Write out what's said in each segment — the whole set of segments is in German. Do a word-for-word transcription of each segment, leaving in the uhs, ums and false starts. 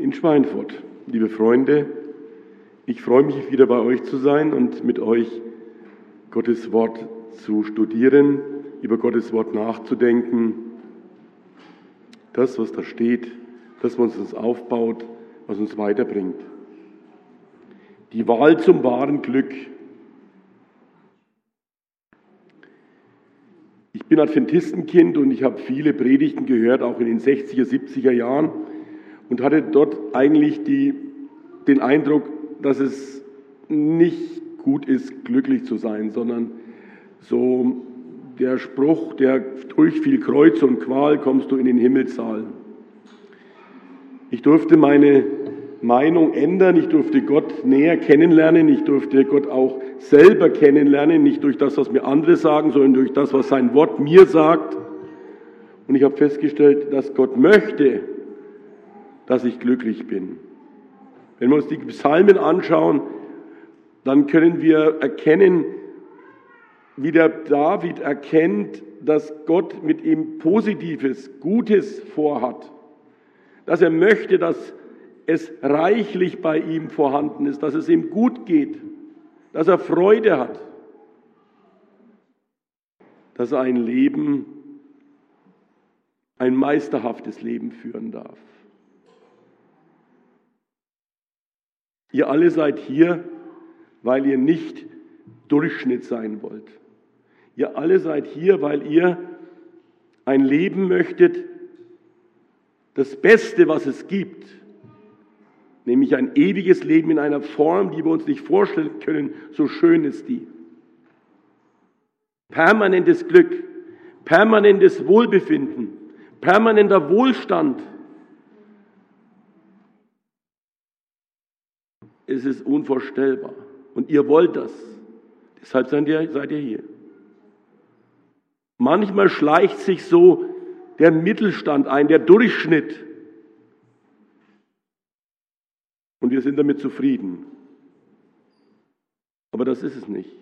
in Schweinfurt. Liebe Freunde, ich freue mich, wieder bei euch zu sein und mit euch Gottes Wort zu studieren, über Gottes Wort nachzudenken. Das, was da steht, das, was uns aufbaut, was uns weiterbringt. Die Wahl zum wahren Glück. Ich bin Adventistenkind und ich habe viele Predigten gehört, auch in den sechziger, siebziger Jahren, und hatte dort eigentlich die, den Eindruck, dass es nicht gut ist, glücklich zu sein, sondern so der Spruch, der durch viel Kreuz und Qual kommst du in den Himmelssaal. Ich durfte meine Meinung ändern, ich durfte Gott näher kennenlernen, ich durfte Gott auch selber kennenlernen, nicht durch das, was mir andere sagen, sondern durch das, was sein Wort mir sagt. Und ich habe festgestellt, dass Gott möchte, dass ich glücklich bin. Wenn wir uns die Psalmen anschauen, dann können wir erkennen, wie der David erkennt, dass Gott mit ihm Positives, Gutes vorhat. Dass er möchte, dass es reichlich bei ihm vorhanden ist, dass es ihm gut geht, dass er Freude hat, dass er ein Leben, ein meisterhaftes Leben führen darf. Ihr alle seid hier, weil ihr nicht Durchschnitt sein wollt. Ihr alle seid hier, weil ihr ein Leben möchtet, das Beste, was es gibt, nämlich ein ewiges Leben in einer Form, die wir uns nicht vorstellen können, so schön ist die. Permanentes Glück, permanentes Wohlbefinden, permanenter Wohlstand. Es ist unvorstellbar. Und ihr wollt das. Deshalb seid ihr, seid ihr hier. Manchmal schleicht sich so der Mittelstand ein, der Durchschnitt. Und wir sind damit zufrieden. Aber das ist es nicht.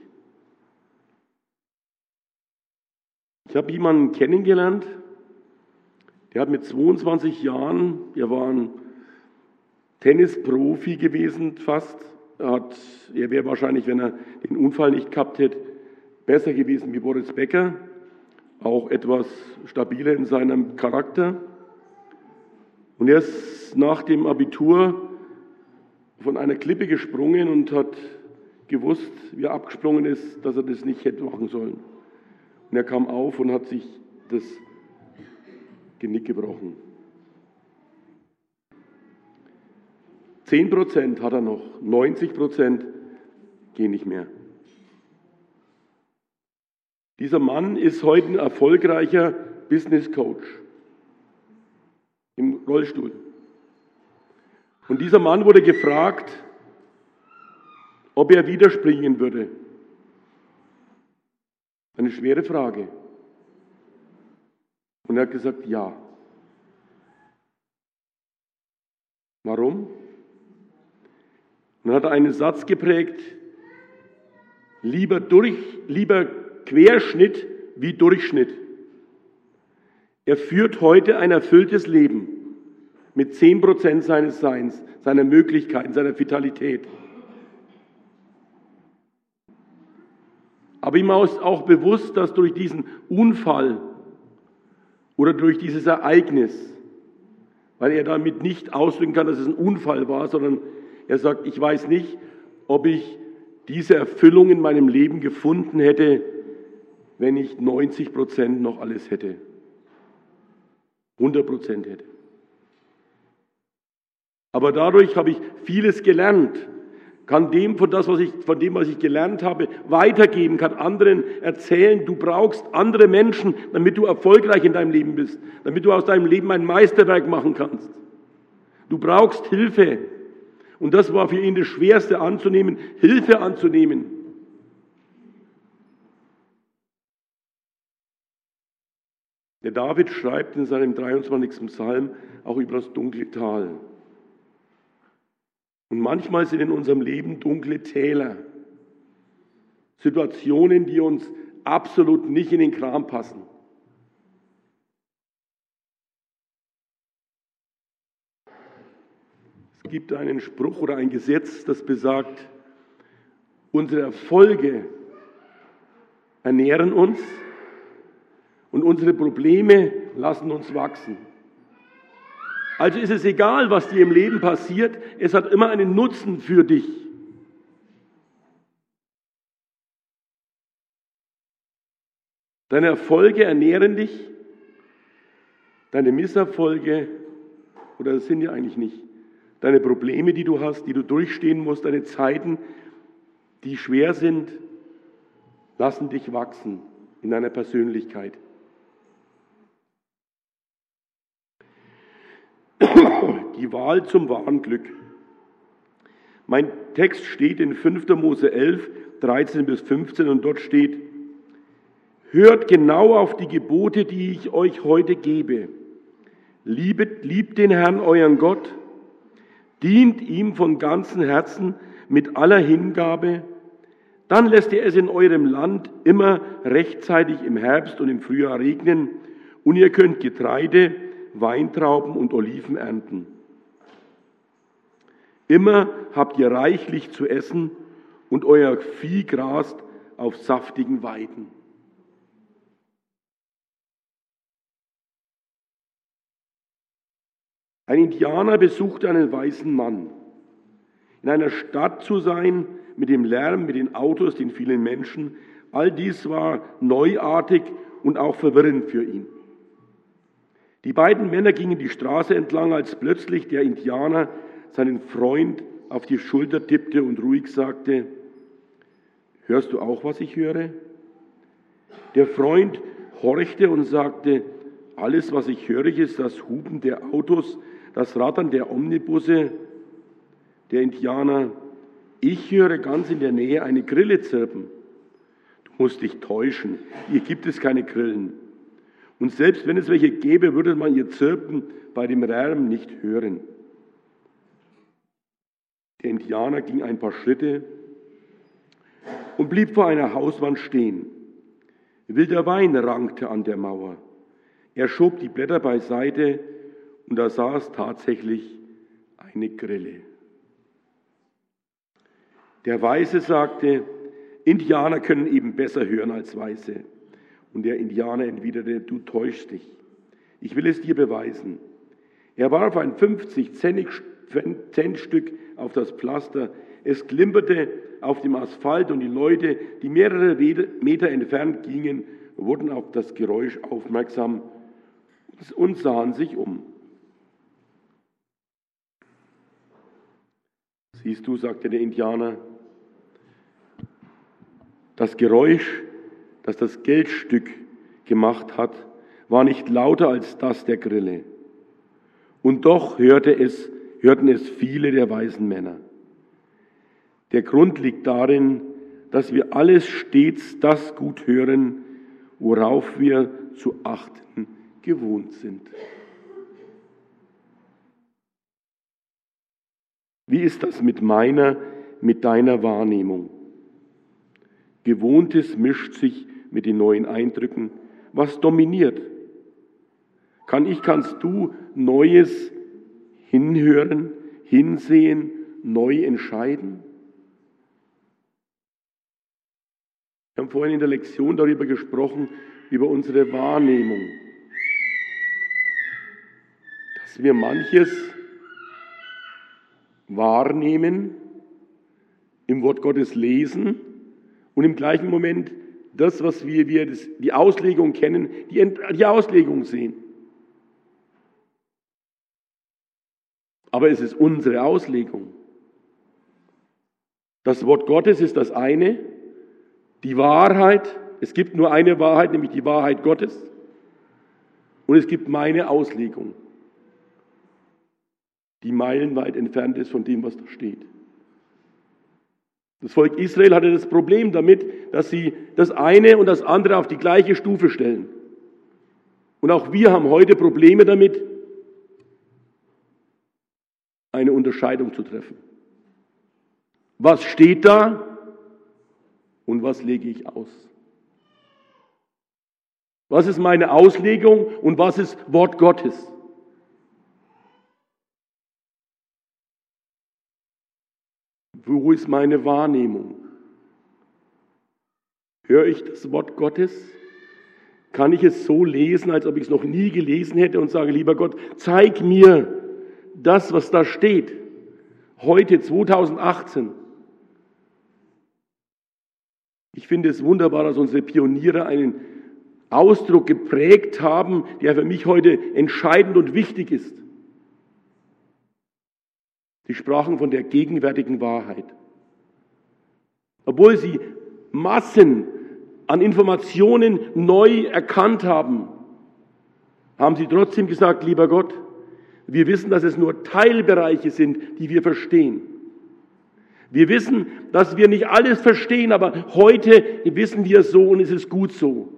Ich habe jemanden kennengelernt, der hat mit zweiundzwanzig Jahren, der war ein Tennisprofi gewesen fast. Er, hat, er wäre wahrscheinlich, wenn er den Unfall nicht gehabt hätte, besser gewesen wie Boris Becker. Auch etwas stabiler in seinem Charakter. Und er ist nach dem Abitur von einer Klippe gesprungen und hat gewusst, wie er abgesprungen ist, dass er das nicht hätte machen sollen. Und er kam auf und hat sich das Genick gebrochen. Zehn Prozent hat er noch, neunzig Prozent gehen nicht mehr. Dieser Mann ist heute ein erfolgreicher Business Coach im Rollstuhl. Und dieser Mann wurde gefragt, ob er wieder springen würde. Eine schwere Frage. Und er hat gesagt, ja. Warum? Und dann hat er einen Satz geprägt, lieber durch, lieber Querschnitt wie Durchschnitt. Er führt heute ein erfülltes Leben mit zehn Prozent seines Seins, seiner Möglichkeiten, seiner Vitalität. Aber ihm ist auch bewusst, dass durch diesen Unfall oder durch dieses Ereignis, weil er damit nicht ausdrücken kann, dass es ein Unfall war, sondern er sagt, ich weiß nicht, ob ich diese Erfüllung in meinem Leben gefunden hätte, wenn ich neunzig Prozent noch alles hätte, hundert Prozent hätte. Aber dadurch habe ich vieles gelernt, kann dem von, das, was ich, von dem, was ich gelernt habe, weitergeben, kann anderen erzählen. Du brauchst andere Menschen, damit du erfolgreich in deinem Leben bist, damit du aus deinem Leben ein Meisterwerk machen kannst. Du brauchst Hilfe. Und das war für ihn das Schwerste anzunehmen, Hilfe anzunehmen. Der David schreibt in seinem dreiundzwanzigsten Psalm auch über das dunkle Tal. Und manchmal sind in unserem Leben dunkle Täler, Situationen, die uns absolut nicht in den Kram passen. Es gibt einen Spruch oder ein Gesetz, das besagt, unsere Erfolge ernähren uns und unsere Probleme lassen uns wachsen. Also ist es egal, was dir im Leben passiert, es hat immer einen Nutzen für dich. Deine Erfolge ernähren dich, deine Misserfolge, oder das sind ja eigentlich nicht, deine Probleme, die du hast, die du durchstehen musst, deine Zeiten, die schwer sind, lassen dich wachsen in deiner Persönlichkeit. Die Wahl zum wahren Glück. Mein Text steht in fünfter Mose elf, dreizehn bis fünfzehn und dort steht: Hört genau auf die Gebote, die ich euch heute gebe. Liebet, liebt den Herrn, euren Gott, dient ihm von ganzem Herzen mit aller Hingabe, dann lässt er es in eurem Land immer rechtzeitig im Herbst und im Frühjahr regnen und ihr könnt Getreide, Weintrauben und Oliven ernten. Immer habt ihr reichlich zu essen und euer Vieh grast auf saftigen Weiden. Ein Indianer besuchte einen weißen Mann. In einer Stadt zu sein, mit dem Lärm, mit den Autos, den vielen Menschen, all dies war neuartig und auch verwirrend für ihn. Die beiden Männer gingen die Straße entlang, als plötzlich der Indianer seinen Freund auf die Schulter tippte und ruhig sagte: Hörst du auch, was ich höre? Der Freund horchte und sagte: Alles, was ich höre, ist das Hupen der Autos, das Rattern der Omnibusse. Der Indianer: Ich höre ganz in der Nähe eine Grille zirpen. Du musst dich täuschen, hier gibt es keine Grillen. Und selbst wenn es welche gäbe, würde man ihr Zirpen bei dem Lärm nicht hören. Der Indianer ging ein paar Schritte und blieb vor einer Hauswand stehen. Wilder Wein rankte an der Mauer. Er schob die Blätter beiseite und da saß tatsächlich eine Grille. Der Weiße sagte: Indianer können eben besser hören als Weiße. Und der Indianer entwiderte: Du täuschst dich. Ich will es dir beweisen. Er warf ein fünfzig-Cent-Stück auf das Pflaster. Es klimperte auf dem Asphalt und die Leute, die mehrere Meter entfernt gingen, wurden auf das Geräusch aufmerksam und sahen sich um. Siehst du, sagte der Indianer, das Geräusch, das das Geldstück gemacht hat, war nicht lauter als das der Grille. Und doch hörte es, hörten es viele der weisen Männer. Der Grund liegt darin, dass wir alles stets das gut hören, worauf wir zu achten gewohnt sind. Wie ist das mit meiner, mit deiner Wahrnehmung? Gewohntes mischt sich mit den neuen Eindrücken. Was dominiert? Kann ich, kannst du Neues hinhören, hinsehen, neu entscheiden? Wir haben vorhin in der Lektion darüber gesprochen, über unsere Wahrnehmung. Dass wir manches wahrnehmen, im Wort Gottes lesen und im gleichen Moment das, was wir, wir das, die Auslegung kennen, die, die Auslegung sehen. Aber es ist unsere Auslegung. Das Wort Gottes ist das eine, die Wahrheit, es gibt nur eine Wahrheit, nämlich die Wahrheit Gottes, und es gibt meine Auslegung, die meilenweit entfernt ist von dem, was da steht. Das Volk Israel hatte das Problem damit, dass sie das eine und das andere auf die gleiche Stufe stellen. Und auch wir haben heute Probleme damit, eine Unterscheidung zu treffen. Was steht da und was lege ich aus? Was ist meine Auslegung und was ist Wort Gottes? Wo ist meine Wahrnehmung? Höre ich das Wort Gottes? Kann ich es so lesen, als ob ich es noch nie gelesen hätte und sage, lieber Gott, zeig mir das, was da steht, heute zweitausendachtzehn. Ich finde es wunderbar, dass unsere Pioniere einen Ausdruck geprägt haben, der für mich heute entscheidend und wichtig ist. Sie sprachen von der gegenwärtigen Wahrheit. Obwohl sie Massen an Informationen neu erkannt haben, haben sie trotzdem gesagt, lieber Gott, wir wissen, dass es nur Teilbereiche sind, die wir verstehen. Wir wissen, dass wir nicht alles verstehen, aber heute wissen wir es so und es ist gut so.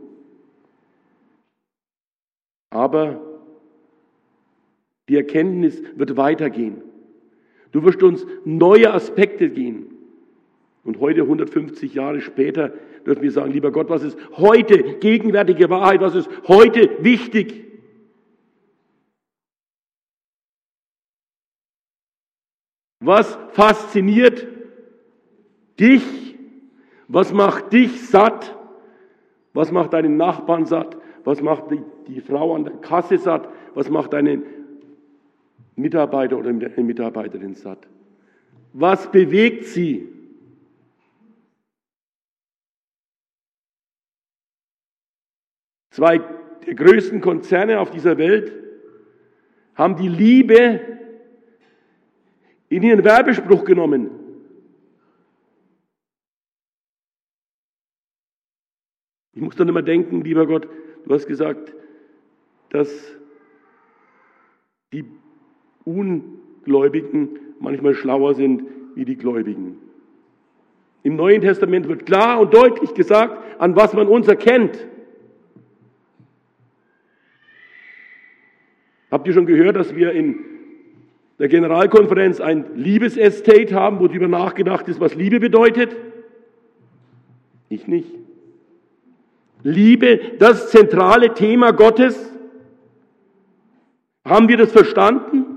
Aber die Erkenntnis wird weitergehen. Du wirst uns neue Aspekte gehen. Und heute, hundertfünfzig Jahre später, dürfen wir sagen, lieber Gott, was ist heute gegenwärtige Wahrheit, was ist heute wichtig? Was fasziniert dich? Was macht dich satt? Was macht deinen Nachbarn satt? Was macht die, die Frau an der Kasse satt? Was macht deinen Mitarbeiter oder eine Mitarbeiterin satt? Was bewegt sie? Zwei der größten Konzerne auf dieser Welt haben die Liebe in ihren Werbespruch genommen. Ich muss dann immer denken, lieber Gott, du hast gesagt, dass die Ungläubigen manchmal schlauer sind wie die Gläubigen. Im Neuen Testament wird klar und deutlich gesagt, an was man uns erkennt. Habt ihr schon gehört, dass wir in der Generalkonferenz ein Liebesestate haben, wo darüber nachgedacht ist, was Liebe bedeutet? Ich nicht. Liebe, das zentrale Thema Gottes. Haben wir das verstanden?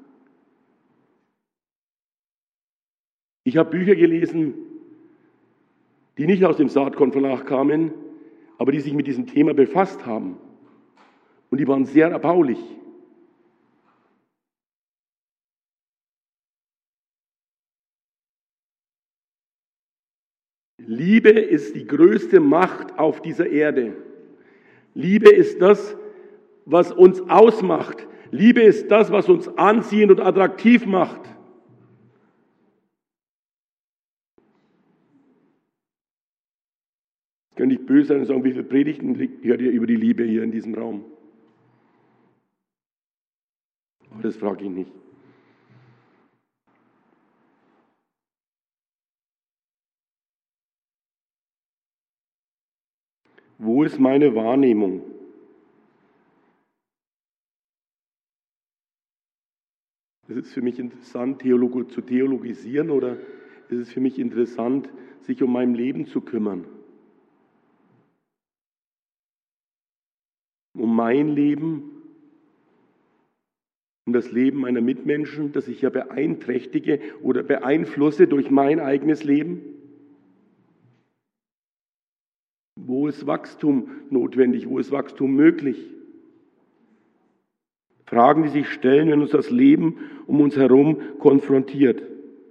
Ich habe Bücher gelesen, die nicht aus dem Saatkorn Verlag kamen, aber die sich mit diesem Thema befasst haben. Und die waren sehr erbaulich. Liebe ist die größte Macht auf dieser Erde. Liebe ist das, was uns ausmacht. Liebe ist das, was uns anziehend und attraktiv macht. Ich kann nicht böse sein und sagen, wie viele Predigten hört ihr über die Liebe hier in diesem Raum? Aber das frage ich nicht. Wo ist meine Wahrnehmung? Ist es für mich interessant, Theologo zu theologisieren, oder ist es für mich interessant, sich um mein Leben zu kümmern? Um mein Leben, um das Leben meiner Mitmenschen, das ich ja beeinträchtige oder beeinflusse durch mein eigenes Leben? Wo ist Wachstum notwendig? Wo ist Wachstum möglich? Fragen, die sich stellen, wenn uns das Leben um uns herum konfrontiert.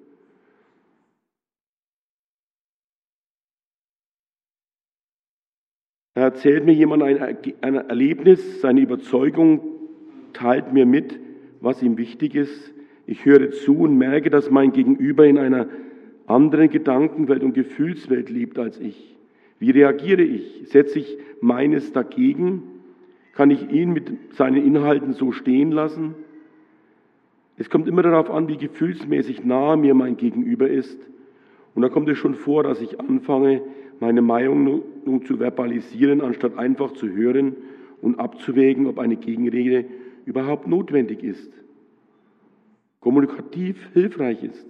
Da erzählt mir jemand ein, ein Erlebnis, seine Überzeugung, teilt mir mit, was ihm wichtig ist. Ich höre zu und merke, dass mein Gegenüber in einer anderen Gedankenwelt und Gefühlswelt lebt als ich. Wie reagiere ich? Setze ich meines dagegen? Kann ich ihn mit seinen Inhalten so stehen lassen? Es kommt immer darauf an, wie gefühlsmäßig nahe mir mein Gegenüber ist. Und da kommt es schon vor, dass ich anfange, meine Meinung nun zu verbalisieren, anstatt einfach zu hören und abzuwägen, ob eine Gegenrede überhaupt notwendig ist, kommunikativ hilfreich ist.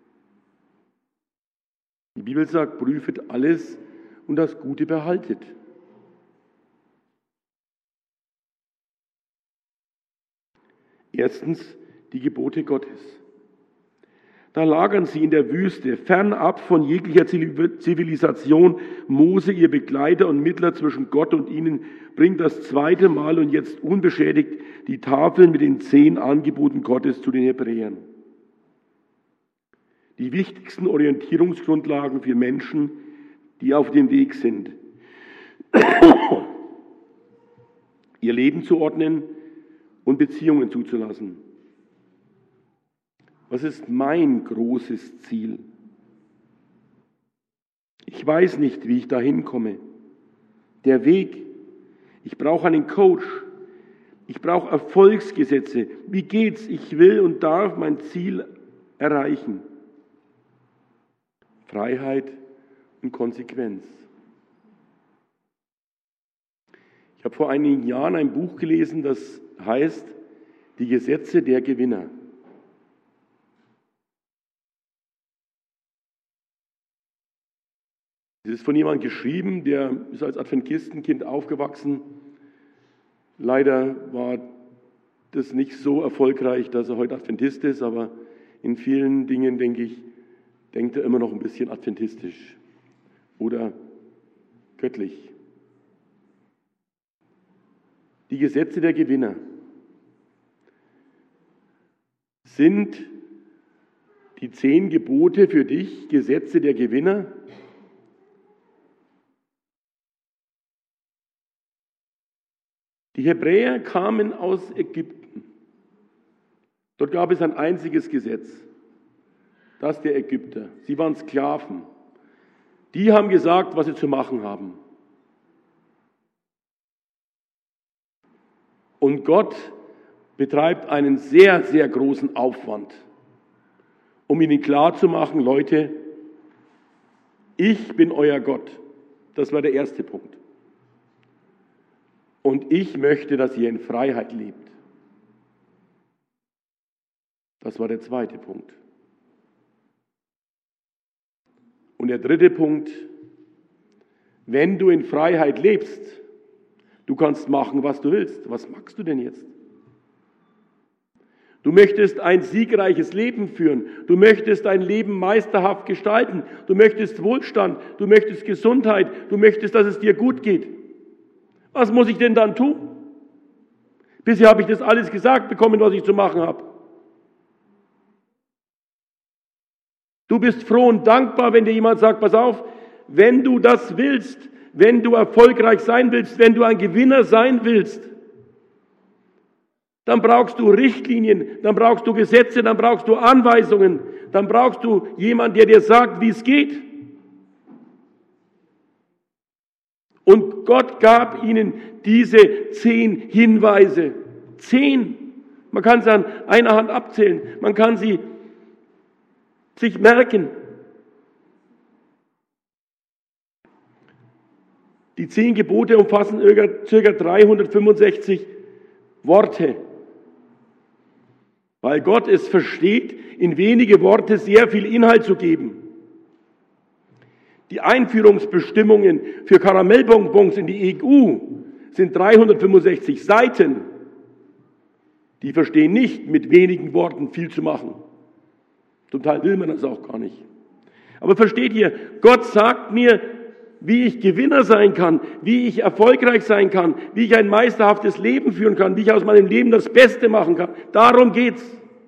Die Bibel sagt, prüfet alles und das Gute behaltet. Erstens die Gebote Gottes. Da lagern sie in der Wüste, fernab von jeglicher Zivilisation. Mose, ihr Begleiter und Mittler zwischen Gott und ihnen, bringt das zweite Mal und jetzt unbeschädigt die Tafeln mit den zehn Angeboten Gottes zu den Hebräern. Die wichtigsten Orientierungsgrundlagen für Menschen, die auf dem Weg sind, ihr Leben zu ordnen und Beziehungen zuzulassen. Was ist mein großes Ziel? Ich weiß nicht, wie ich da hinkomme. Der Weg. Ich brauche einen Coach. Ich brauche Erfolgsgesetze. Wie geht's? Ich will und darf mein Ziel erreichen. Freiheit und Konsequenz. Ich habe vor einigen Jahren ein Buch gelesen, das heißt Die Gesetze der Gewinner. Es ist von jemandem geschrieben, der ist als Adventistenkind aufgewachsen. Leider war das nicht so erfolgreich, dass er heute Adventist ist, aber in vielen Dingen, denke ich, denkt er immer noch ein bisschen adventistisch oder göttlich. Die Gesetze der Gewinner sind die zehn Gebote für dich Gesetze der Gewinner? Die Hebräer kamen aus Ägypten. Dort gab es ein einziges Gesetz, das der Ägypter. Sie waren Sklaven. Die haben gesagt, was sie zu machen haben. Und Gott betreibt einen sehr, sehr großen Aufwand, um ihnen klarzumachen, Leute, ich bin euer Gott. Das war der erste Punkt. Und ich möchte, dass ihr in Freiheit lebt. Das war der zweite Punkt. Und der dritte Punkt, wenn du in Freiheit lebst, du kannst machen, was du willst. Was machst du denn jetzt? Du möchtest ein siegreiches Leben führen. Du möchtest dein Leben meisterhaft gestalten. Du möchtest Wohlstand. Du möchtest Gesundheit. Du möchtest, dass es dir gut geht. Was muss ich denn dann tun? Bisher habe ich das alles gesagt bekommen, was ich zu machen habe. Du bist froh und dankbar, wenn dir jemand sagt, pass auf, wenn du das willst, wenn du erfolgreich sein willst, wenn du ein Gewinner sein willst, dann brauchst du Richtlinien, dann brauchst du Gesetze, dann brauchst du Anweisungen, dann brauchst du jemanden, der dir sagt, wie es geht. Und Gott gab ihnen diese zehn Hinweise. Zehn. Man kann sie an einer Hand abzählen. Man kann sie sich merken. Die zehn Gebote umfassen ca. dreihundertfünfundsechzig Worte. Weil Gott es versteht, in wenige Worte sehr viel Inhalt zu geben. Die Einführungsbestimmungen für Karamellbonbons in die E U sind dreihundertfünfundsechzig Seiten. Die verstehen nicht, mit wenigen Worten viel zu machen. Zum Teil will man das auch gar nicht. Aber versteht ihr, Gott sagt mir, wie ich Gewinner sein kann, wie ich erfolgreich sein kann, wie ich ein meisterhaftes Leben führen kann, wie ich aus meinem Leben das Beste machen kann. Darum geht's.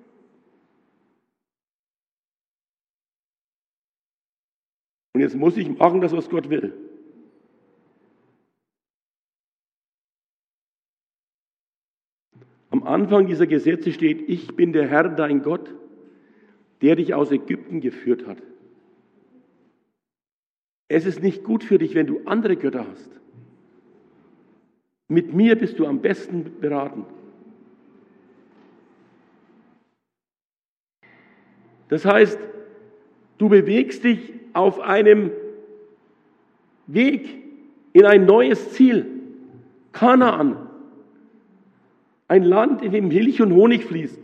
Und jetzt muss ich machen, das, was Gott will. Am Anfang dieser Gesetze steht, ich bin der Herr, dein Gott, der dich aus Ägypten geführt hat. Es ist nicht gut für dich, wenn du andere Götter hast. Mit mir bist du am besten beraten. Das heißt, du bewegst dich auf einem Weg in ein neues Ziel. Kanaan. Ein Land, in dem Milch und Honig fließt.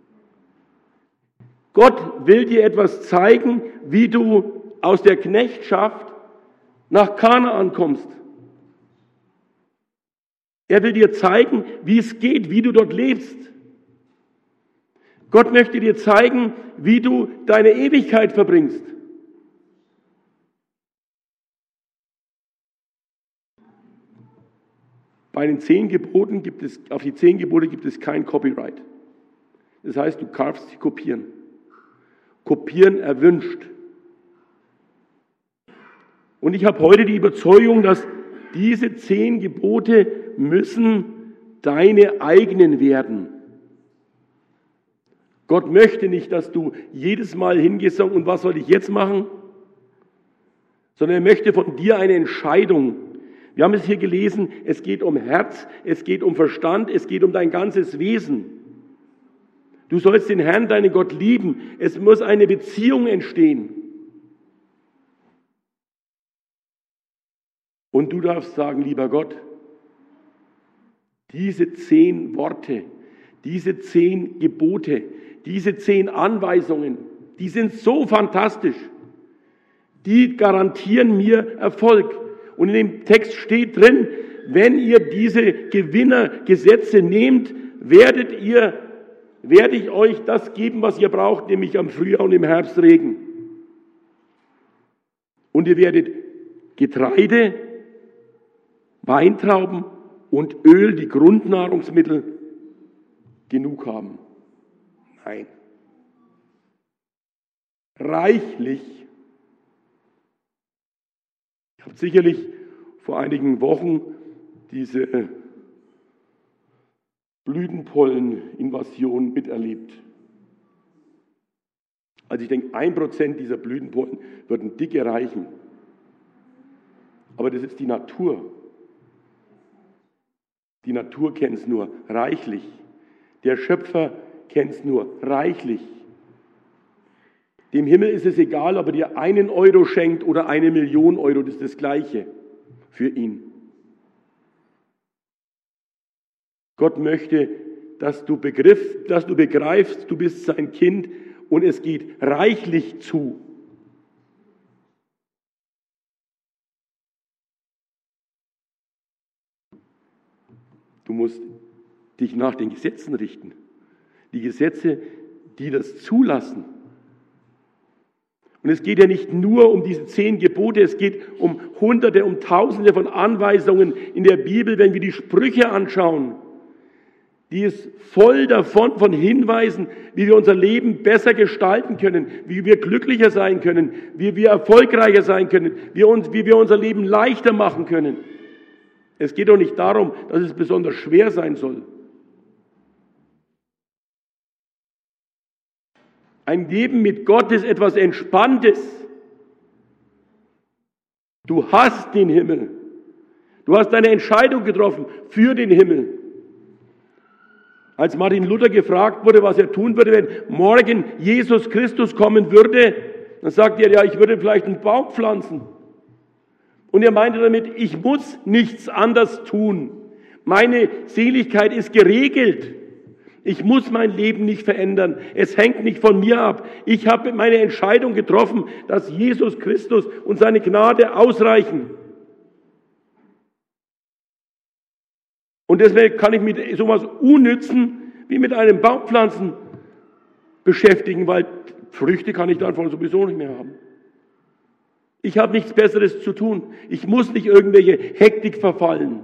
Gott will dir etwas zeigen, wie du aus der Knechtschaft nach Kanaan kommst. Er will dir zeigen, wie es geht, wie du dort lebst. Gott möchte dir zeigen, wie du deine Ewigkeit verbringst. Bei den zehn Geboten gibt es, auf die zehn Gebote gibt es kein Copyright. Das heißt, du darfst sie kopieren. Kopieren erwünscht. Und ich habe heute die Überzeugung, dass diese zehn Gebote müssen deine eigenen werden. Gott möchte nicht, dass du jedes Mal hingehst und was soll ich jetzt machen? Sondern er möchte von dir eine Entscheidung. Wir haben es hier gelesen, es geht um Herz, es geht um Verstand, es geht um dein ganzes Wesen. Du sollst den Herrn, deinen Gott lieben. Es muss eine Beziehung entstehen. Und du darfst sagen, lieber Gott, diese zehn Worte, diese zehn Gebote, diese zehn Anweisungen, die sind so fantastisch. Die garantieren mir Erfolg. Und in dem Text steht drin, wenn ihr diese Gewinnergesetze nehmt, werdet ihr, werde ich euch das geben, was ihr braucht, nämlich am Frühjahr und im Herbst Regen. Und ihr werdet Getreide, Weintrauben und Öl, die Grundnahrungsmittel, genug haben. Nein. Reichlich. Ihr habt sicherlich vor einigen Wochen diese Blütenpollen-Invasion miterlebt. Also ich denke, ein Prozent dieser Blütenpollen würden dicke reichen. Aber das ist die Natur. Die Natur kennt es nur reichlich. Der Schöpfer kennt es nur reichlich. Dem Himmel ist es egal, ob er dir einen Euro schenkt oder eine Million Euro, das ist das Gleiche für ihn. Gott möchte, dass du, begriff, dass du begreifst, du bist sein Kind und es geht reichlich zu. Du musst dich nach den Gesetzen richten. Die Gesetze, die das zulassen. Und es geht ja nicht nur um diese zehn Gebote, es geht um Hunderte, um Tausende von Anweisungen in der Bibel, wenn wir die Sprüche anschauen. Die ist voll davon, von Hinweisen, wie wir unser Leben besser gestalten können, wie wir glücklicher sein können, wie wir erfolgreicher sein können, wie, uns, wie wir unser Leben leichter machen können. Es geht doch nicht darum, dass es besonders schwer sein soll. Ein Leben mit Gott ist etwas Entspanntes. Du hast den Himmel. Du hast eine Entscheidung getroffen für den Himmel. Als Martin Luther gefragt wurde, was er tun würde, wenn morgen Jesus Christus kommen würde, dann sagte er, ja, ich würde vielleicht einen Baum pflanzen. Und er meinte damit, ich muss nichts anderes tun. Meine Seligkeit ist geregelt. Ich muss mein Leben nicht verändern. Es hängt nicht von mir ab. Ich habe meine Entscheidung getroffen, dass Jesus Christus und seine Gnade ausreichen. Und deswegen kann ich mit so etwas Unnützen wie mit einem Baumpflanzen beschäftigen, weil Früchte kann ich davon sowieso nicht mehr haben. Ich habe nichts Besseres zu tun. Ich muss nicht irgendwelche Hektik verfallen.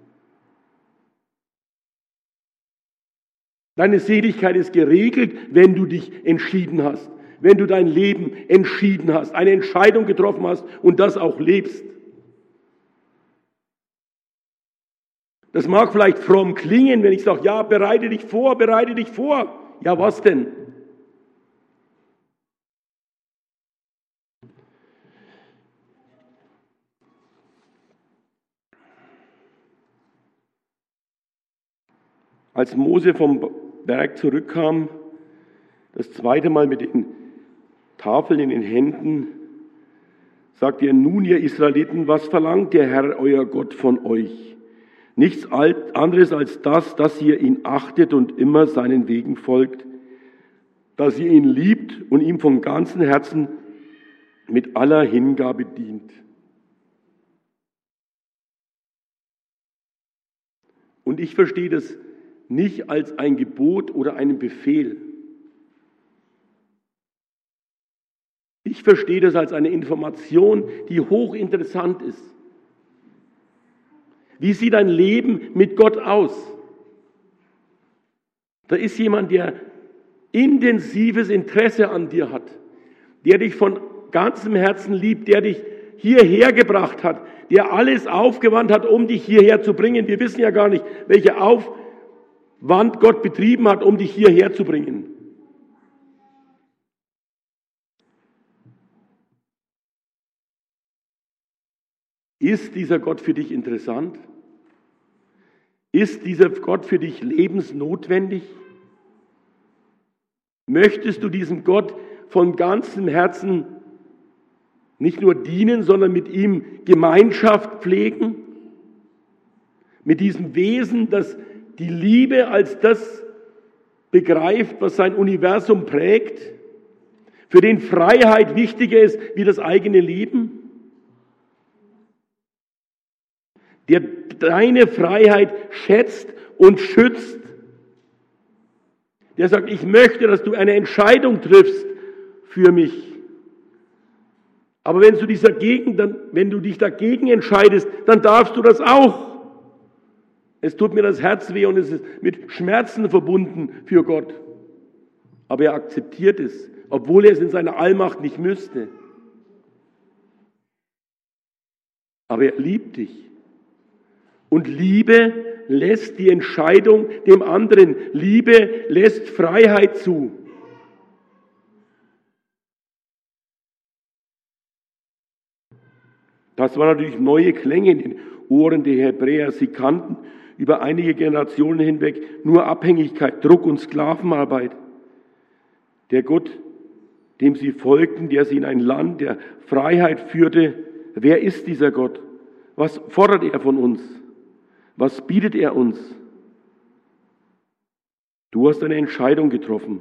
Deine Seligkeit ist geregelt, wenn du dich entschieden hast, wenn du dein Leben entschieden hast, eine Entscheidung getroffen hast und das auch lebst. Das mag vielleicht fromm klingen, wenn ich sage, ja, bereite dich vor, bereite dich vor. Ja, was denn? Als Mose vom Berg zurückkam, das zweite Mal mit den Tafeln in den Händen, sagte er, nun ihr Israeliten, was verlangt der Herr, euer Gott, von euch? Nichts anderes als das, dass ihr ihn achtet und immer seinen Wegen folgt, dass ihr ihn liebt und ihm von ganzem Herzen mit aller Hingabe dient. Und ich verstehe das nicht als ein Gebot oder einen Befehl. Ich verstehe das als eine Information, die hochinteressant ist. Wie sieht dein Leben mit Gott aus? Da ist jemand, der intensives Interesse an dir hat, der dich von ganzem Herzen liebt, der dich hierher gebracht hat, der alles aufgewandt hat, um dich hierher zu bringen. Wir wissen ja gar nicht, welche Aufwand Gott betrieben hat, um dich hierher zu bringen. Ist dieser Gott für dich interessant? Ist dieser Gott für dich lebensnotwendig? Möchtest du diesem Gott von ganzem Herzen nicht nur dienen, sondern mit ihm Gemeinschaft pflegen? Mit diesem Wesen, das die Liebe als das begreift, was sein Universum prägt, für den Freiheit wichtiger ist wie das eigene Leben? Der deine Freiheit schätzt und schützt, der sagt, ich möchte, dass du eine Entscheidung triffst für mich. Aber wenn du, dich dagegen, dann, wenn du dich dagegen entscheidest, dann darfst du das auch. Es tut mir das Herz weh und es ist mit Schmerzen verbunden für Gott. Aber er akzeptiert es, obwohl er es in seiner Allmacht nicht müsste. Aber er liebt dich. Und Liebe lässt die Entscheidung dem anderen. Liebe lässt Freiheit zu. Das waren natürlich neue Klänge in den Ohren der Hebräer. Sie kannten über einige Generationen hinweg nur Abhängigkeit, Druck und Sklavenarbeit. Der Gott, dem sie folgten, der sie in ein Land der Freiheit führte, wer ist dieser Gott? Was fordert er von uns? Was bietet er uns? Du hast eine Entscheidung getroffen.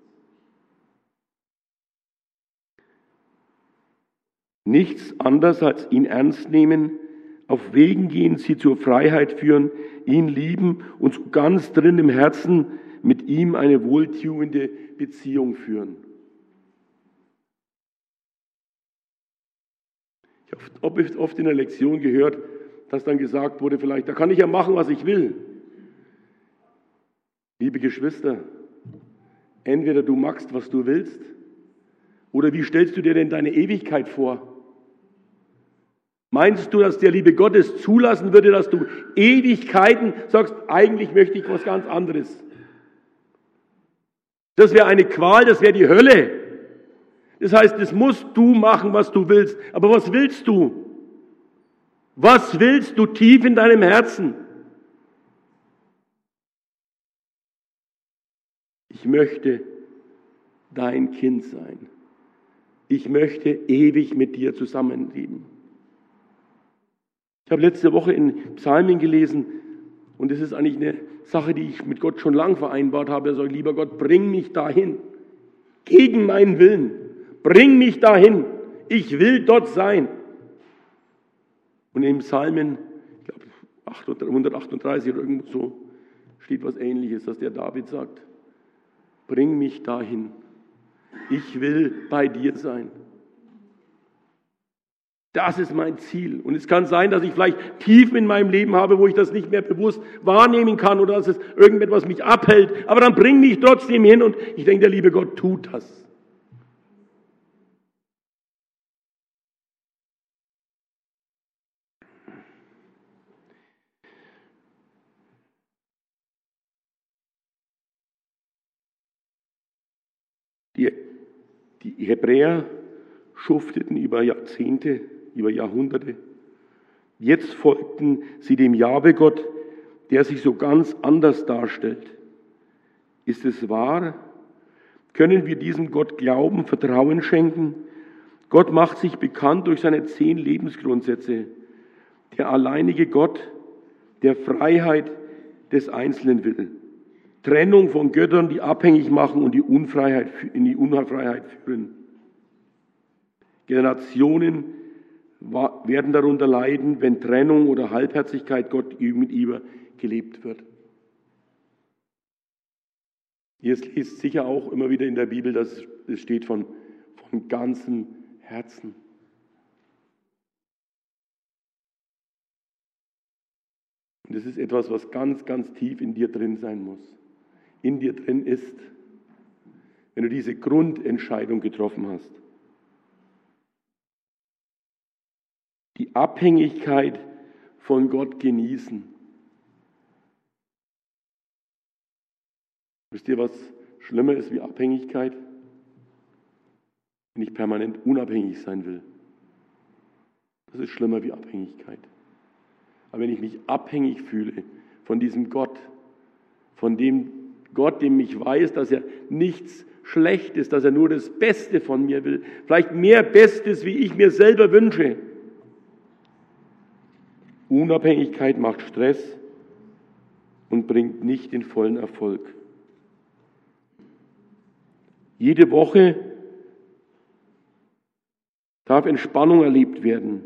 Nichts anderes als ihn ernst nehmen, auf Wegen gehen, sie zur Freiheit führen, ihn lieben und so ganz drin im Herzen mit ihm eine wohltuende Beziehung führen. Ich habe oft in der Lektion gehört, dass dann gesagt wurde, vielleicht, da kann ich ja machen, was ich will. Liebe Geschwister, entweder du machst, was du willst, oder wie stellst du dir denn deine Ewigkeit vor? Meinst du, dass der liebe Gott es zulassen würde, dass du Ewigkeiten sagst, eigentlich möchte ich was ganz anderes? Das wäre eine Qual, das wäre die Hölle. Das heißt, das musst du machen, was du willst. Aber was willst du? Was willst du tief in deinem Herzen? Ich möchte dein Kind sein. Ich möchte ewig mit dir zusammenleben. Ich habe letzte Woche in Psalmen gelesen und es ist eigentlich eine Sache, die ich mit Gott schon lang vereinbart habe. Er sagt, lieber Gott, bring mich dahin. Gegen meinen Willen. Bring mich dahin. Ich will dort sein. Und im Psalmen, ich glaube hundertachtunddreißig oder irgendwo so, steht was Ähnliches, dass der David sagt, bring mich dahin. Ich will bei dir sein. Das ist mein Ziel. Und es kann sein, dass ich vielleicht Tiefen in meinem Leben habe, wo ich das nicht mehr bewusst wahrnehmen kann oder dass es irgendetwas mich abhält. Aber dann bring mich trotzdem hin und ich denke, der liebe Gott tut das. Die, die Hebräer schufteten über Jahrzehnte, über Jahrhunderte. Jetzt folgten sie dem Jahwe-Gott, der sich so ganz anders darstellt. Ist es wahr? Können wir diesem Gott Glauben, Vertrauen schenken? Gott macht sich bekannt durch seine zehn Lebensgrundsätze. Der alleinige Gott, der Freiheit des Einzelnen will. Trennung von Göttern, die abhängig machen und die Unfreiheit, in die Unfreiheit führen. Generationen werden darunter leiden, wenn Trennung oder Halbherzigkeit Gott gegenüber gelebt wird. Ihr lest sicher auch immer wieder in der Bibel, dass es steht von, von von ganzem Herzen. Und das ist etwas, was ganz, ganz tief in dir drin sein muss. In dir drin ist, wenn du diese Grundentscheidung getroffen hast. Die Abhängigkeit von Gott genießen. Wisst ihr, was schlimmer ist wie Abhängigkeit? Wenn ich permanent unabhängig sein will. Das ist schlimmer wie Abhängigkeit. Aber wenn ich mich abhängig fühle von diesem Gott, von dem Gott, dem ich weiß, dass er nichts Schlechtes, dass er nur das Beste von mir will, vielleicht mehr Bestes, wie ich mir selber wünsche. Unabhängigkeit macht Stress und bringt nicht den vollen Erfolg. Jede Woche darf Entspannung erlebt werden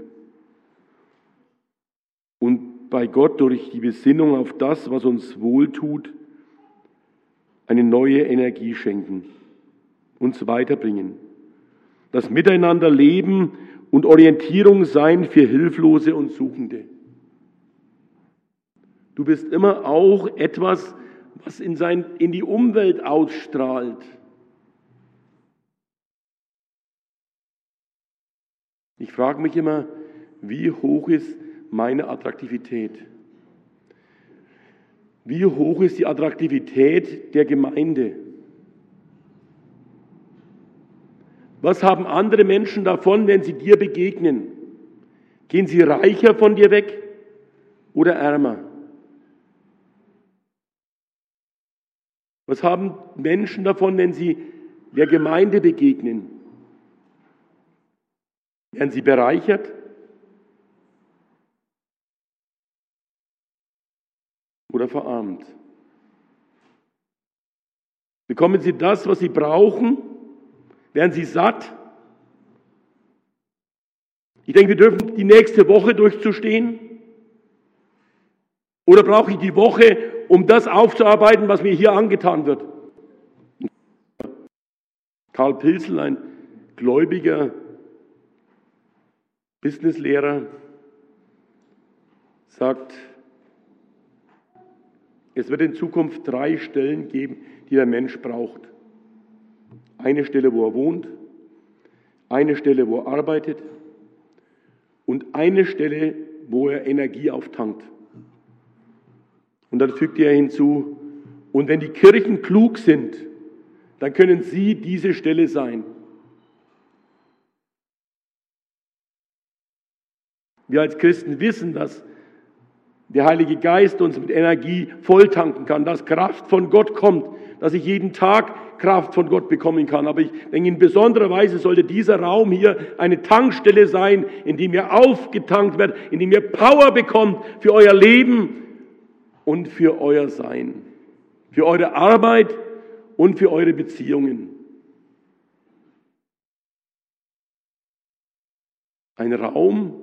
und bei Gott durch die Besinnung auf das, was uns wohltut, eine neue Energie schenken, uns weiterbringen. Das Miteinander leben und Orientierung sein für Hilflose und Suchende. Du bist immer auch etwas, was in, sein, in die Umwelt ausstrahlt. Ich frage mich immer, wie hoch ist meine Attraktivität? Wie hoch ist die Attraktivität der Gemeinde? Was haben andere Menschen davon, wenn sie dir begegnen? Gehen sie reicher von dir weg oder ärmer? Was haben Menschen davon, wenn sie der Gemeinde begegnen? Werden sie bereichert? Oder verarmt? Bekommen sie das, was sie brauchen? Werden sie satt? Ich denke, wir dürfen die nächste Woche durchzustehen. Oder brauche ich die Woche, um das aufzuarbeiten, was mir hier angetan wird? Karl Pilsel, ein gläubiger Businesslehrer, sagt, es wird in Zukunft drei Stellen geben, die der Mensch braucht. Eine Stelle, wo er wohnt, eine Stelle, wo er arbeitet und eine Stelle, wo er Energie auftankt. Und dann fügt er hinzu, und wenn die Kirchen klug sind, dann können sie diese Stelle sein. Wir als Christen wissen, dass der Heilige Geist uns mit Energie volltanken kann, dass Kraft von Gott kommt, dass ich jeden Tag Kraft von Gott bekommen kann. Aber ich denke, in besonderer Weise sollte dieser Raum hier eine Tankstelle sein, in dem ihr aufgetankt werdet, in dem ihr Power bekommt für euer Leben und für euer Sein, für eure Arbeit und für eure Beziehungen. Ein Raum,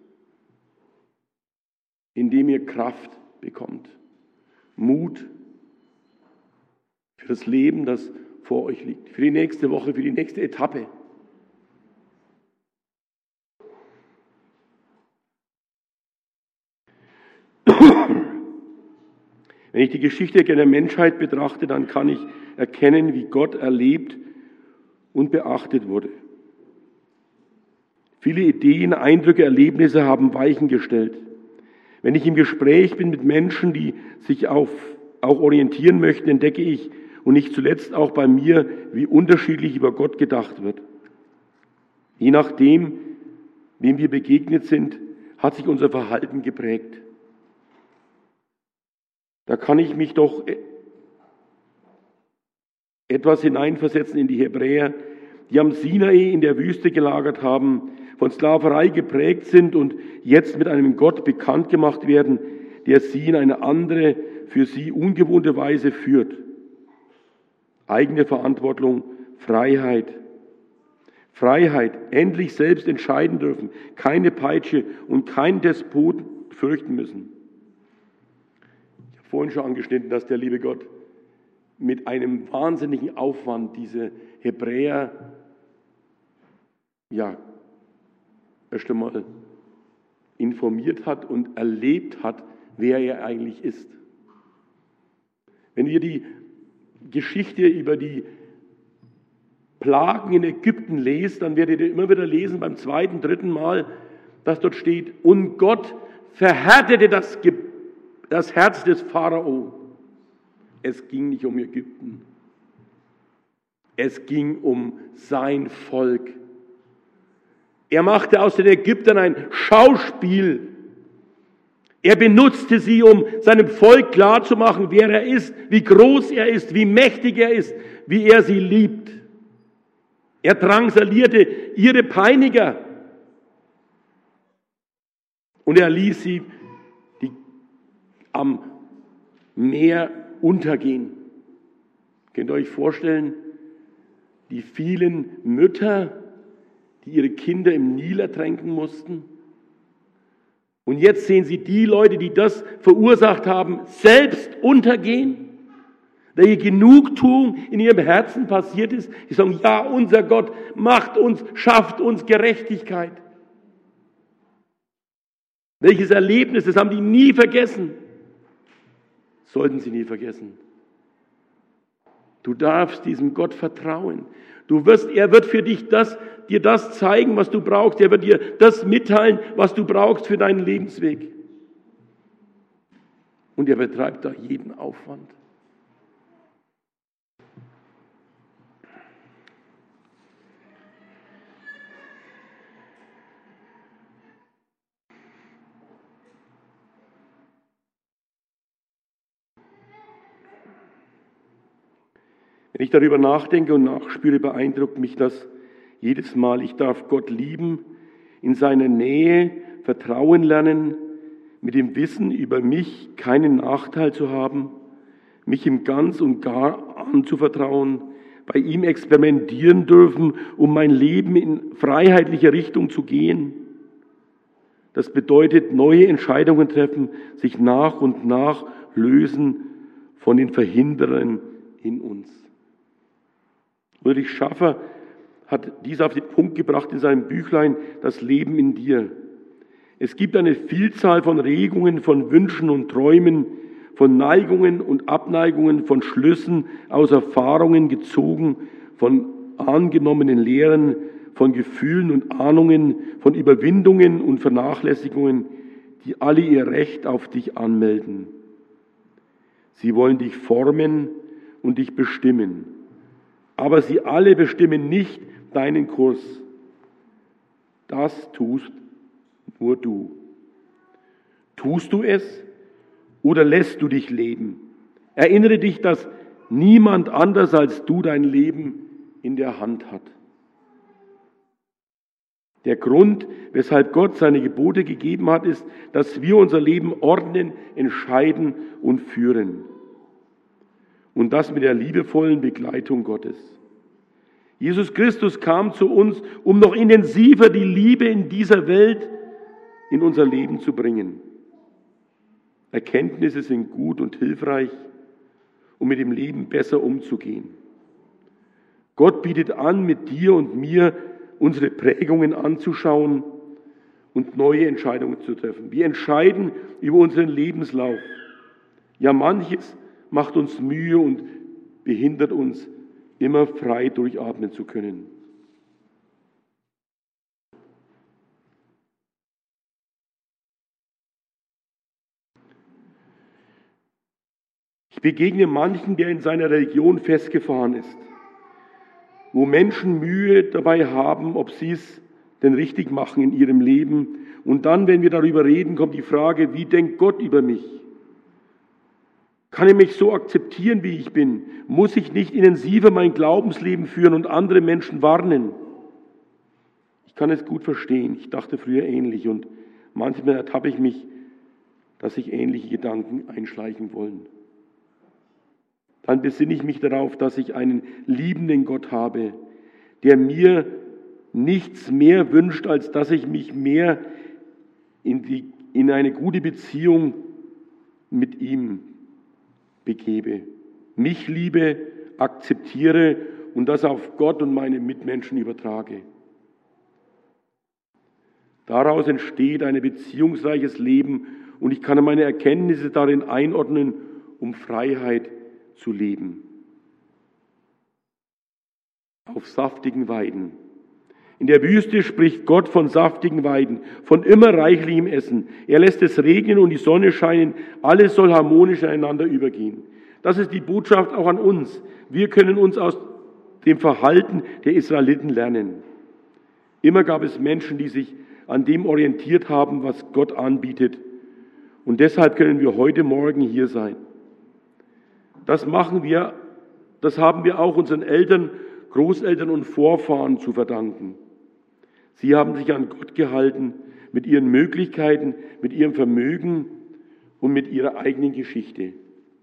in dem ihr Kraft bekommt, Mut für das Leben, das vor euch liegt, für die nächste Woche, für die nächste Etappe. Wenn ich die Geschichte der Menschheit betrachte, dann kann ich erkennen, wie Gott erlebt und beachtet wurde. Viele Ideen, Eindrücke, Erlebnisse haben Weichen gestellt. Wenn ich im Gespräch bin mit Menschen, die sich auf, auch orientieren möchten, entdecke ich und nicht zuletzt auch bei mir, wie unterschiedlich über Gott gedacht wird. Je nachdem, wem wir begegnet sind, hat sich unser Verhalten geprägt. Da kann ich mich doch etwas hineinversetzen in die Hebräer, die am Sinai in der Wüste gelagert haben, von Sklaverei geprägt sind und jetzt mit einem Gott bekannt gemacht werden, der sie in eine andere, für sie ungewohnte Weise führt. Eigene Verantwortung, Freiheit. Freiheit, endlich selbst entscheiden dürfen, keine Peitsche und keinen Despot fürchten müssen. Ich habe vorhin schon angeschnitten, dass der liebe Gott mit einem wahnsinnigen Aufwand diese Hebräer ja, erst einmal informiert hat und erlebt hat, wer er eigentlich ist. Wenn ihr die Geschichte über die Plagen in Ägypten lest, dann werdet ihr immer wieder lesen, beim zweiten, dritten Mal, dass dort steht, und Gott verhärtete das, das Herz des Pharao. Es ging nicht um Ägypten. Es ging um sein Volk. Er machte aus den Ägyptern ein Schauspiel. Er benutzte sie, um seinem Volk klarzumachen, wer er ist, wie groß er ist, wie mächtig er ist, wie er sie liebt. Er drangsalierte ihre Peiniger. Und er ließ sie die, am Meer untergehen. Könnt ihr euch vorstellen, die vielen Mütter, die ihre Kinder im Nil ertränken mussten? Und jetzt sehen sie die Leute, die das verursacht haben, selbst untergehen, welche Genugtuung in ihrem Herzen passiert ist. Die sagen, ja, unser Gott macht uns, schafft uns Gerechtigkeit. Welches Erlebnis, das haben die nie vergessen. Sollten sie nie vergessen. Du darfst diesem Gott vertrauen. Du wirst, er wird für dich das, dir das zeigen, was du brauchst. Er wird dir das mitteilen, was du brauchst für deinen Lebensweg. Und er betreibt da jeden Aufwand. Wenn ich darüber nachdenke und nachspüre, beeindruckt mich das jedes Mal. Ich darf Gott lieben, in seiner Nähe vertrauen lernen, mit dem Wissen über mich keinen Nachteil zu haben, mich ihm ganz und gar anzuvertrauen, bei ihm experimentieren dürfen, um mein Leben in freiheitliche Richtung zu gehen. Das bedeutet neue Entscheidungen treffen, sich nach und nach lösen von den Verhinderern in uns. Ulrich Schaffer hat dies auf den Punkt gebracht in seinem Büchlein Das Leben in dir. Es gibt eine Vielzahl von Regungen, von Wünschen und Träumen, von Neigungen und Abneigungen, von Schlüssen aus Erfahrungen gezogen, von angenommenen Lehren, von Gefühlen und Ahnungen, von Überwindungen und Vernachlässigungen, die alle ihr Recht auf dich anmelden. Sie wollen dich formen und dich bestimmen. Aber sie alle bestimmen nicht deinen Kurs. Das tust nur du. Tust du es oder lässt du dich leben? Erinnere dich, dass niemand anders als du dein Leben in der Hand hat. Der Grund, weshalb Gott seine Gebote gegeben hat, ist, dass wir unser Leben ordnen, entscheiden und führen. Und das mit der liebevollen Begleitung Gottes. Jesus Christus kam zu uns, um noch intensiver die Liebe in dieser Welt in unser Leben zu bringen. Erkenntnisse sind gut und hilfreich, um mit dem Leben besser umzugehen. Gott bietet an, mit dir und mir unsere Prägungen anzuschauen und neue Entscheidungen zu treffen. Wir entscheiden über unseren Lebenslauf. Ja, manches macht uns Mühe und behindert uns, immer frei durchatmen zu können. Ich begegne manchen, der in seiner Religion festgefahren ist, wo Menschen Mühe dabei haben, ob sie es denn richtig machen in ihrem Leben. Und dann, wenn wir darüber reden, kommt die Frage, wie denkt Gott über mich? Kann er mich so akzeptieren, wie ich bin? Muss ich nicht intensiver mein Glaubensleben führen und andere Menschen warnen? Ich kann es gut verstehen. Ich dachte früher ähnlich und manchmal ertappe ich mich, dass sich ähnliche Gedanken einschleichen wollen. Dann besinne ich mich darauf, dass ich einen liebenden Gott habe, der mir nichts mehr wünscht, als dass ich mich mehr in, die, in eine gute Beziehung mit ihm begebe, mich liebe, akzeptiere und das auf Gott und meine Mitmenschen übertrage. Daraus entsteht ein beziehungsreiches Leben und ich kann meine Erkenntnisse darin einordnen, um Freiheit zu leben. Auf saftigen Weiden. In der Wüste spricht Gott von saftigen Weiden, von immer reichlichem Essen. Er lässt es regnen und die Sonne scheinen. Alles soll harmonisch ineinander übergehen. Das ist die Botschaft auch an uns. Wir können uns aus dem Verhalten der Israeliten lernen. Immer gab es Menschen, die sich an dem orientiert haben, was Gott anbietet. Und deshalb können wir heute Morgen hier sein. Das machen wir, das haben wir auch unseren Eltern, Großeltern und Vorfahren zu verdanken. Sie haben sich an Gott gehalten mit ihren Möglichkeiten, mit ihrem Vermögen und mit ihrer eigenen Geschichte.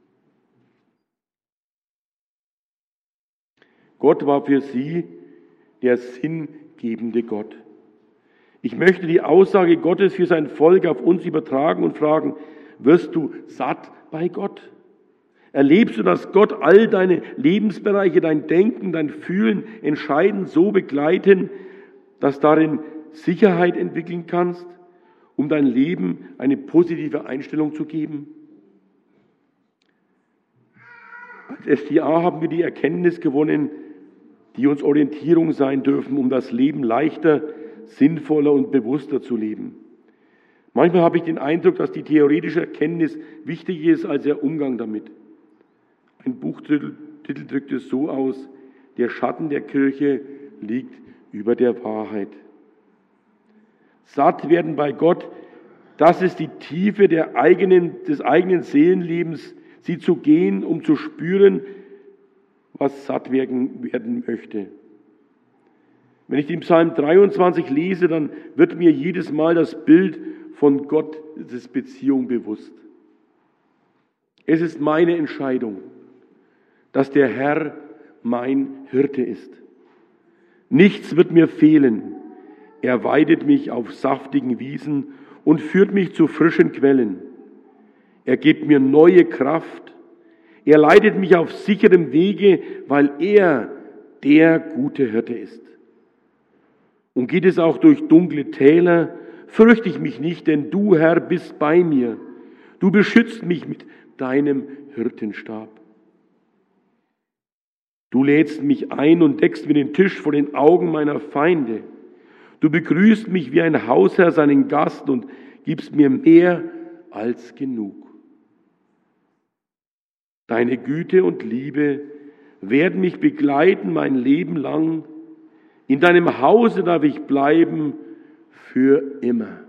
Gott war für sie der sinngebende Gott. Ich möchte die Aussage Gottes für sein Volk auf uns übertragen und fragen, wirst du satt bei Gott? Erlebst du, dass Gott all deine Lebensbereiche, dein Denken, dein Fühlen entscheidend so begleiten, dass darin Sicherheit entwickeln kannst, um dein Leben eine positive Einstellung zu geben? Als S T A haben wir die Erkenntnis gewonnen, die uns Orientierung sein dürfen, um das Leben leichter, sinnvoller und bewusster zu leben. Manchmal habe ich den Eindruck, dass die theoretische Erkenntnis wichtiger ist als der Umgang damit. Ein Buchtitel drückt es so aus: Der Schatten der Kirche liegt über der Wahrheit. Satt werden bei Gott, das ist die Tiefe der eigenen, des eigenen Seelenlebens, sie zu gehen, um zu spüren, was satt werden, werden möchte. Wenn ich den Psalm dreiundzwanzig lese, dann wird mir jedes Mal das Bild von Gottes Beziehung bewusst. Es ist meine Entscheidung, dass der Herr mein Hirte ist. Nichts wird mir fehlen. Er weidet mich auf saftigen Wiesen und führt mich zu frischen Quellen. Er gibt mir neue Kraft. Er leitet mich auf sicherem Wege, weil er der gute Hirte ist. Und geht es auch durch dunkle Täler, fürchte ich mich nicht, denn du, Herr, bist bei mir. Du beschützt mich mit deinem Hirtenstab. Du lädst mich ein und deckst mir den Tisch vor den Augen meiner Feinde. Du begrüßt mich wie ein Hausherr seinen Gast und gibst mir mehr als genug. Deine Güte und Liebe werden mich begleiten mein Leben lang. In deinem Hause darf ich bleiben für immer.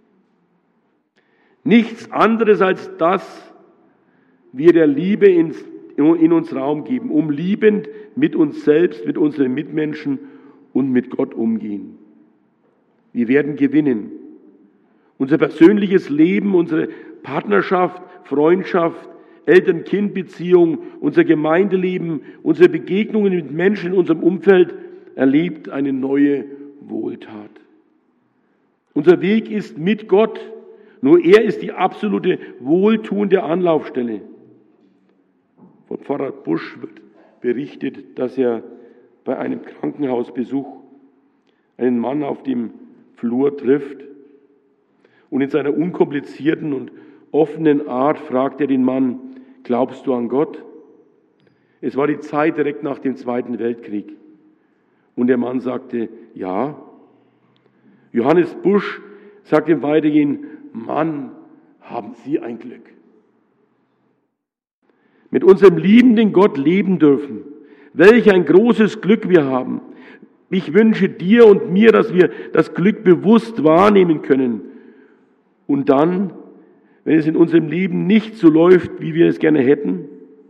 Nichts anderes als das wir der Liebe ins, in uns Raum geben, um liebend mit uns selbst, mit unseren Mitmenschen und mit Gott umgehen. Wir werden gewinnen. Unser persönliches Leben, unsere Partnerschaft, Freundschaft, Eltern-Kind-Beziehung, unser Gemeindeleben, unsere Begegnungen mit Menschen in unserem Umfeld erlebt eine neue Wohltat. Unser Weg ist mit Gott, nur er ist die absolute wohltuende Anlaufstelle. Von Pfarrer Busch wird berichtet, dass er bei einem Krankenhausbesuch einen Mann auf dem Flur trifft und in seiner unkomplizierten und offenen Art fragt er den Mann: Glaubst du an Gott? Es war die Zeit direkt nach dem Zweiten Weltkrieg. Und der Mann sagte: Ja. Johannes Busch sagt im Weitergehen: Mann, haben Sie ein Glück. Mit unserem liebenden Gott leben dürfen. Welch ein großes Glück wir haben. Ich wünsche dir und mir, dass wir das Glück bewusst wahrnehmen können. Und dann, wenn es in unserem Leben nicht so läuft, wie wir es gerne hätten,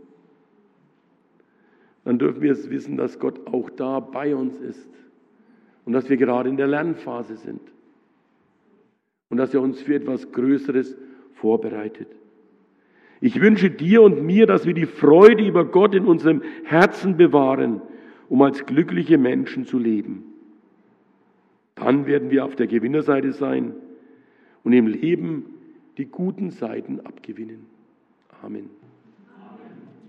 dann dürfen wir es wissen, dass Gott auch da bei uns ist und dass wir gerade in der Lernphase sind und dass er uns für etwas Größeres vorbereitet. Ich wünsche dir und mir, dass wir die Freude über Gott in unserem Herzen bewahren, um als glückliche Menschen zu leben. Dann werden wir auf der Gewinnerseite sein und im Leben die guten Seiten abgewinnen. Amen.